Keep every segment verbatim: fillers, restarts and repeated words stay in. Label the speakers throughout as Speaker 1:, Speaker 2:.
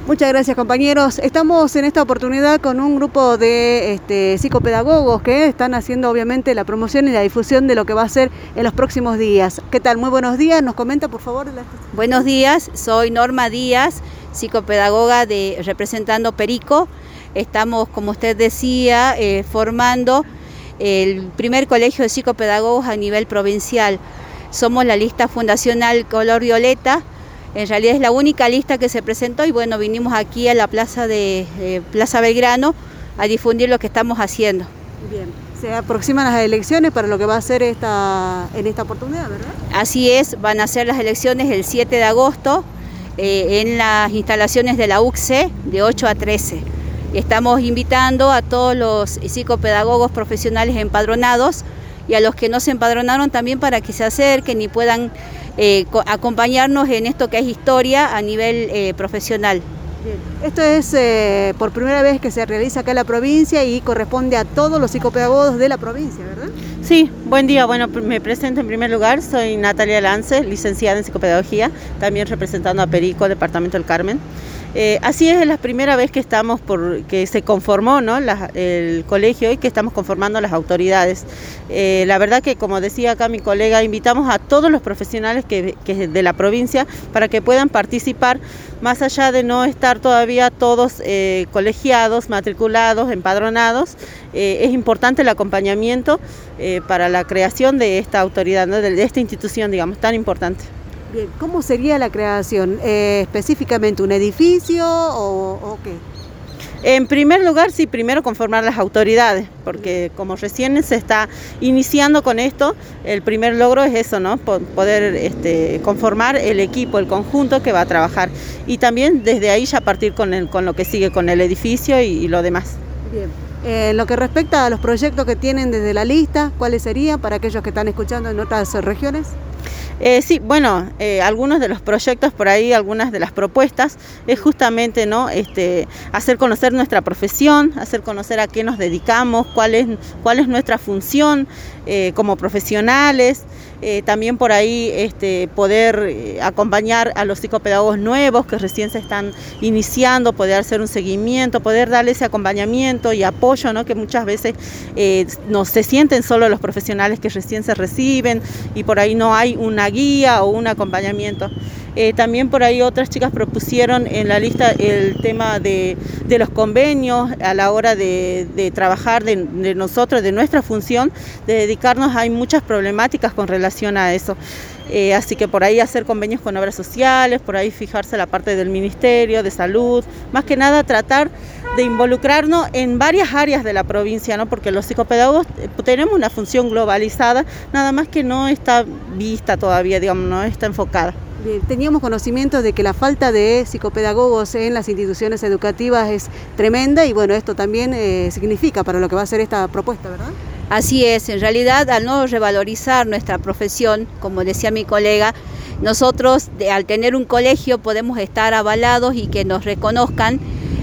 Speaker 1: Muchas gracias, compañeros. Estamos en esta oportunidad con un grupo de este, psicopedagogos que están haciendo obviamente la promoción y la difusión de lo que va a ser en los próximos días. ¿Qué tal? Muy buenos días. ¿Nos comenta, por favor? La...
Speaker 2: Buenos días, soy Norma Díaz, psicopedagoga de representando Perico. Estamos, como usted decía, eh, formando el primer colegio de psicopedagogos a nivel provincial. Somos la lista fundacional Color Violeta. En realidad es la única lista que se presentó y bueno, vinimos aquí a la plaza de eh, Plaza Belgrano a difundir lo que estamos haciendo.
Speaker 1: Bien, se aproximan las elecciones para lo que va a ser esta, en esta oportunidad, ¿verdad?
Speaker 2: Así es, van a ser las elecciones el siete de agosto eh, en las instalaciones de la U C C de ocho a trece. Estamos invitando a todos los psicopedagogos profesionales empadronados y a los que no se empadronaron también para que se acerquen y puedan eh, acompañarnos en esto que es historia a nivel eh, profesional.
Speaker 1: Bien. Esto es eh, por primera vez que se realiza acá en la provincia y corresponde a todos los psicopedagogos de la provincia, ¿verdad?
Speaker 3: Sí, buen día. Bueno, me presento en primer lugar, soy Natalia Lance, licenciada en psicopedagogía, también representando a Perico, Departamento del Carmen. Eh, así es, es la primera vez que estamos por que se conformó, ¿no? la, el colegio y que estamos conformando las autoridades. Eh, la verdad que, como decía acá mi colega, invitamos a todos los profesionales que, que de la provincia para que puedan participar, más allá de no estar todavía todos eh, colegiados, matriculados, empadronados. Eh, es importante el acompañamiento eh, para la creación de esta autoridad, ¿no? de, de esta institución, digamos, tan importante.
Speaker 1: Bien, ¿cómo sería la creación? Eh, ¿Específicamente un edificio o, o qué?
Speaker 3: En primer lugar, sí, primero conformar las autoridades, porque como recién se está iniciando con esto, el primer logro es eso, ¿no? Poder este, conformar el equipo, el conjunto que va a trabajar. Y también desde ahí ya partir con, el, con lo que sigue, con el edificio y, y lo demás.
Speaker 1: Bien. En eh, lo que respecta a los proyectos que tienen desde la lista, ¿cuáles serían para aquellos que están escuchando en otras regiones?
Speaker 3: Eh, sí, bueno, eh, algunos de los proyectos por ahí, algunas de las propuestas es justamente, ¿no? este, hacer conocer nuestra profesión, hacer conocer a qué nos dedicamos, cuál es, cuál es nuestra función eh, como profesionales. Eh, también por ahí este, poder eh, acompañar a los psicopedagogos nuevos que recién se están iniciando, poder hacer un seguimiento, poder darle ese acompañamiento y apoyo, ¿no? que muchas veces eh, no se sienten solo los profesionales que recién se reciben y por ahí no hay una guía o un acompañamiento. Eh, también por ahí otras chicas propusieron en la lista el tema de, de los convenios a la hora de, de trabajar de, de nosotros, de nuestra función, de dedicarnos. Hay muchas problemáticas con relación a eso. Eh, así que por ahí hacer convenios con obras sociales, por ahí fijarse la parte del Ministerio de Salud, más que nada tratar de involucrarnos en varias áreas de la provincia, ¿no? Porque los psicopedagogos tenemos una función globalizada, nada más que no está vista todavía, digamos, no está enfocada.
Speaker 1: Bien, teníamos conocimiento de que la falta de psicopedagogos en las instituciones educativas es tremenda y bueno, esto también eh, significa para lo que va a ser esta propuesta, ¿verdad?
Speaker 2: Así es, en realidad al no revalorizar nuestra profesión, como decía mi colega, nosotros de, al tener un colegio podemos estar avalados y que nos reconozcan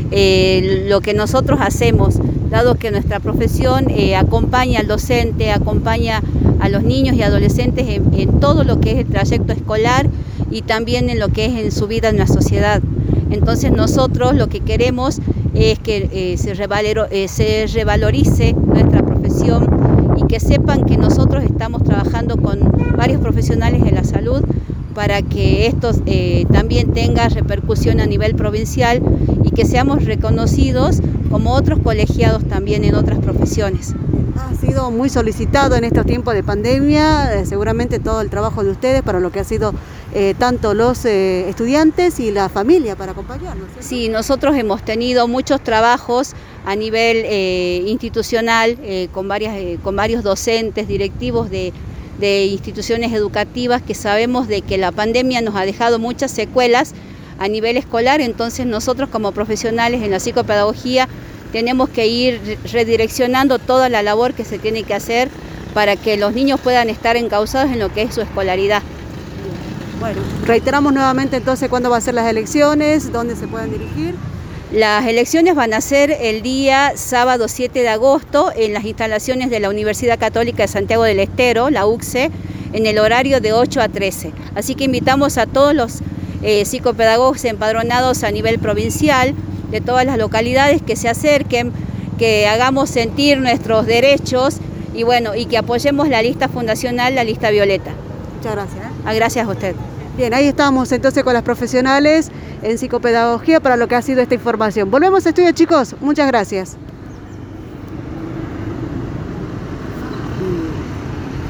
Speaker 2: eh, lo que nosotros hacemos, dado que nuestra profesión eh, acompaña al docente, acompaña a los niños y adolescentes en, en todo lo que es el trayecto escolar y también en lo que es en su vida en la sociedad. Entonces nosotros lo que queremos es que eh, se, revalero, eh, se revalorice nuestra profesión y que sepan que nosotros estamos trabajando con varios profesionales de la salud para que esto eh, también tenga repercusión a nivel provincial y que seamos reconocidos como otros colegiados también en otras profesiones.
Speaker 1: Ha sido muy solicitado en estos tiempos de pandemia, eh, seguramente todo el trabajo de ustedes para lo que ha sido eh, tanto los eh, estudiantes y la familia para acompañarnos, ¿sí?
Speaker 2: Sí, nosotros hemos tenido muchos trabajos a nivel eh, institucional eh, con, varias, eh, con varios docentes, directivos de, de instituciones educativas que sabemos de que la pandemia nos ha dejado muchas secuelas a nivel escolar, entonces nosotros como profesionales en la psicopedagogía tenemos que ir redireccionando toda la labor que se tiene que hacer para que los niños puedan estar encausados en lo que es su escolaridad.
Speaker 1: Bueno, reiteramos nuevamente entonces cuándo van a ser las elecciones, dónde se pueden dirigir.
Speaker 2: Las elecciones van a ser el día sábado siete de agosto en las instalaciones de la Universidad Católica de Santiago del Estero, la U C C, en el horario de ocho a trece. Así que invitamos a todos los eh, psicopedagogos empadronados a nivel provincial, de todas las localidades, que se acerquen, que hagamos sentir nuestros derechos y bueno, y que apoyemos la lista fundacional, la lista violeta.
Speaker 1: Muchas gracias. ¿eh?
Speaker 2: Ah, gracias a usted.
Speaker 1: Bien, ahí estamos entonces con las profesionales en psicopedagogía para lo que ha sido esta información. Volvemos a estudio, chicos. Muchas gracias.